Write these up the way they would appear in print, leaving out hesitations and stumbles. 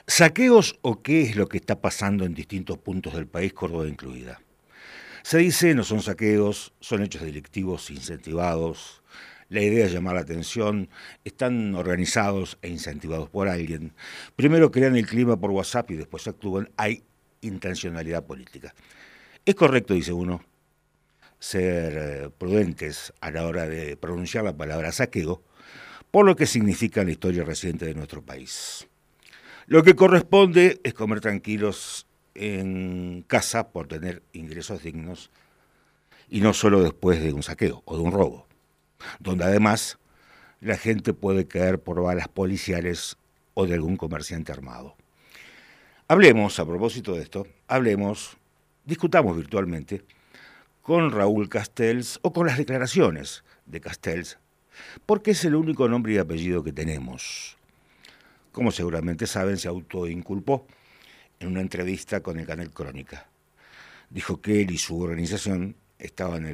¿Saqueos o qué es lo que está pasando en distintos puntos del país, Córdoba incluida? Se dice no son saqueos, son hechos delictivos incentivados. La idea es llamar la atención, están organizados e incentivados por alguien. Primero crean el clima por WhatsApp y después actúan. Hay intencionalidad política. Es correcto, dice uno, ser prudentes a la hora de pronunciar la palabra saqueo, por lo que significa en la historia reciente de nuestro país. Lo que corresponde es comer tranquilos en casa por tener ingresos dignos y no solo después de un saqueo o de un robo, donde además la gente puede caer por balas policiales o de algún comerciante armado. Hablemos, a propósito de esto, discutamos virtualmente con Raúl Castells o con las declaraciones de Castells, porque es el único nombre y apellido que tenemos. Como seguramente saben, se autoinculpó en una entrevista con el canal Crónica. Dijo que él y su organización estaban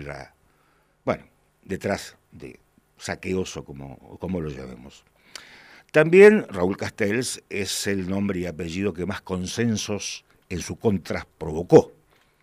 detrás de saqueos o como lo llamemos. También Raúl Castells es el nombre y apellido que más consensos en su contra provocó.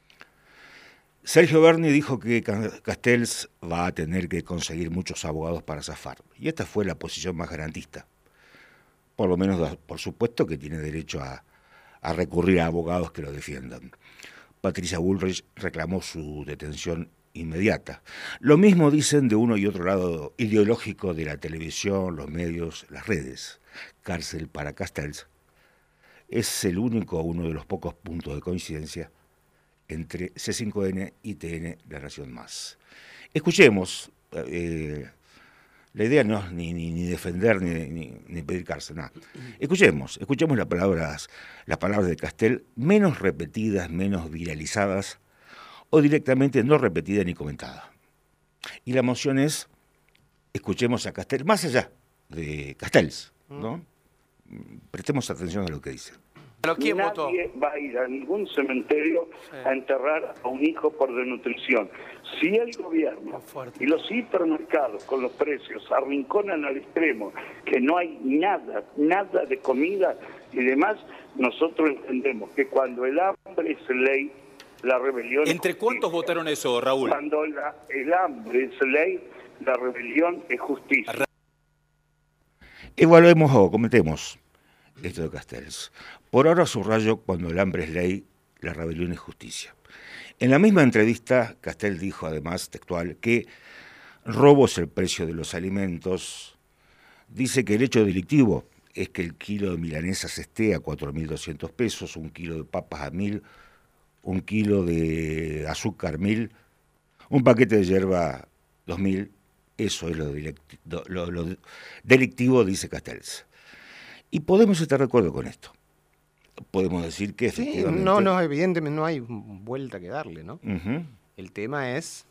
Sergio Berni dijo que Castells va a tener que conseguir muchos abogados para zafar. Y esta fue la posición más garantista. Por lo menos, por supuesto, que tiene derecho a recurrir a abogados que lo defiendan. Patricia Bullrich reclamó su detención inmediata. Lo mismo dicen de uno y otro lado ideológico de la televisión, los medios, las redes. Cárcel para Castells es uno de los pocos puntos de coincidencia entre C5N y TN La Nación Más. Escuchemos. La idea no es ni defender ni pedir cárcel, nada. Escuchemos las palabras de Castells, menos repetidas, menos viralizadas, o directamente no repetida ni comentada. Y la moción es, escuchemos a Castells, más allá de Castells, ¿no? Prestemos atención a lo que dice. ¿Pero quién votó? Nadie va a ir a ningún cementerio a enterrar a un hijo por desnutrición. Si el gobierno y los hipermercados con los precios arrinconan al extremo, que no hay nada de comida y demás, nosotros entendemos que cuando el hambre es ley, la rebelión ¿Entre es cuántos justicia. votaron eso, Raúl? Cuando el hambre es ley, la rebelión es justicia. Evaluemos o comentemos esto de Castells. Por ahora subrayo, cuando el hambre es ley, la rebelión es justicia. En la misma entrevista, Castells dijo además, textual, que robo es el precio de los alimentos. Dice que el hecho delictivo es que el kilo de milanesas esté a 4.200 pesos, un kilo de papas a 1.000, un kilo de azúcar 1.000, un paquete de hierba 2.000. Eso es lo delictivo, dice Castells. Y podemos estar de acuerdo con esto. Podemos decir que efectivamente... Sí, no, evidentemente no hay vuelta que darle, ¿no? Uh-huh. El tema es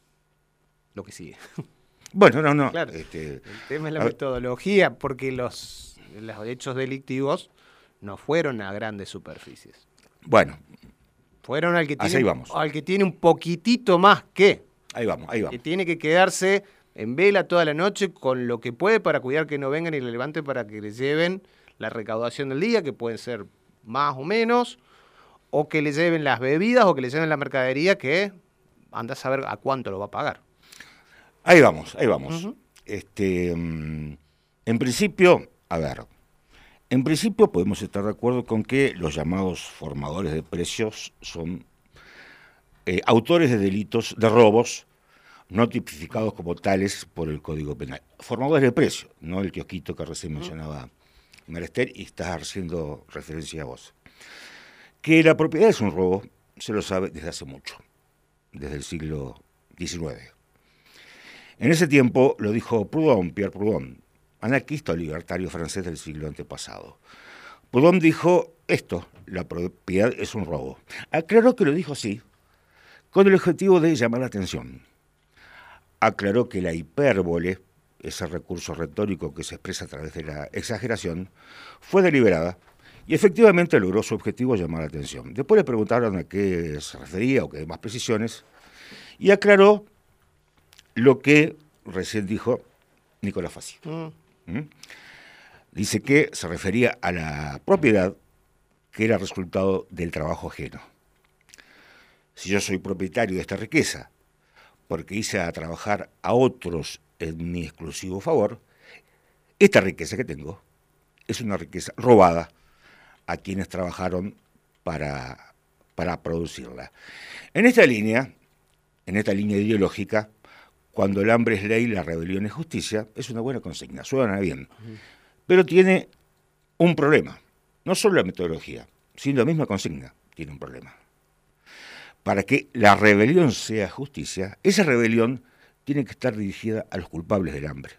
lo que sigue. Bueno, no. Claro, el tema es la metodología, porque los hechos delictivos no fueron a grandes superficies. Bueno. Fueron al que tiene un poquitito más que. Ahí vamos. Que tiene que quedarse en vela toda la noche con lo que puede para cuidar que no vengan y le levanten para que le lleven la recaudación del día, que pueden ser más o menos, o que le lleven las bebidas o que le lleven la mercadería, que anda a saber a cuánto lo va a pagar. Ahí vamos. Uh-huh. En principio podemos estar de acuerdo con que los llamados formadores de precios son autores de delitos, de robos, no tipificados como tales por el Código Penal. Formadores de precios, no el kiosquito que recién mencionaba Marester, y estás haciendo referencia a vos. Que la propiedad es un robo, se lo sabe desde hace mucho, desde el siglo XIX. En ese tiempo lo dijo Pierre Proudhon, anarquista o libertario francés del siglo antepasado. Proudhon dijo esto: la propiedad es un robo. Aclaró que lo dijo así, con el objetivo de llamar la atención. Aclaró que la hipérbole, ese recurso retórico que se expresa a través de la exageración, fue deliberada y efectivamente logró su objetivo, llamar la atención. Después le preguntaron a qué se refería o qué más precisiones, y aclaró lo que recién dijo Nicolás Fassi. Dice que se refería a la propiedad que era resultado del trabajo ajeno. Si yo soy propietario de esta riqueza, porque hice a trabajar a otros en mi exclusivo favor, esta riqueza que tengo es una riqueza robada a quienes trabajaron para producirla. En esta línea ideológica, cuando el hambre es ley, la rebelión es justicia, es una buena consigna, suena bien, pero tiene un problema. No solo la metodología, sino la misma consigna tiene un problema. Para que la rebelión sea justicia, esa rebelión tiene que estar dirigida a los culpables del hambre.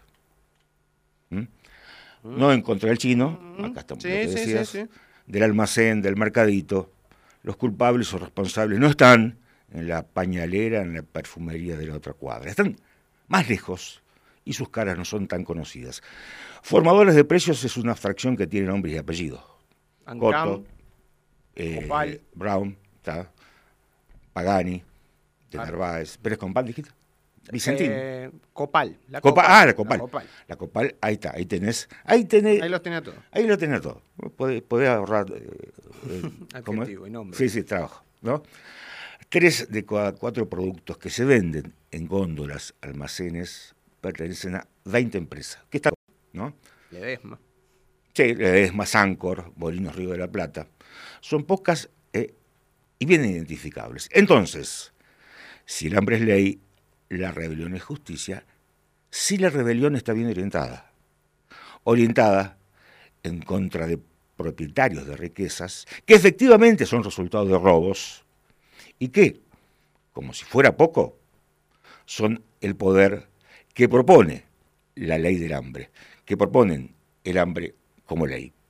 No en contra del chino, acá estamos, lo que decías, del almacén, del mercadito. Los culpables o responsables no están en la pañalera, en la perfumería de la otra cuadra. Están más lejos y sus caras no son tan conocidas. Formadores de precios es una abstracción que tiene nombres y apellidos. Cotto, Brown, Pagani, de Narváez, Pérez Compal, dijiste. Vicentín. Copal. La Copal, ahí está, ahí tenés. Ahí los tenés todos. Ahí lo tenés todo. Podés ahorrar. Adjetivo y nombre. Sí, trabajo, ¿no? 3 de cada 4 productos que se venden en góndolas, almacenes, pertenecen a 20 empresas. ¿Qué está? ¿No? Ledesma. Sí, Ledesma, Sancor, Molinos Río de la Plata. Son pocas y bien identificables. Entonces, si el hambre es ley, la rebelión es justicia, si la rebelión está bien orientada en contra de propietarios de riquezas, que efectivamente son resultado de robos, y que, como si fuera poco, son el poder que propone la ley del hambre, que proponen el hambre como ley.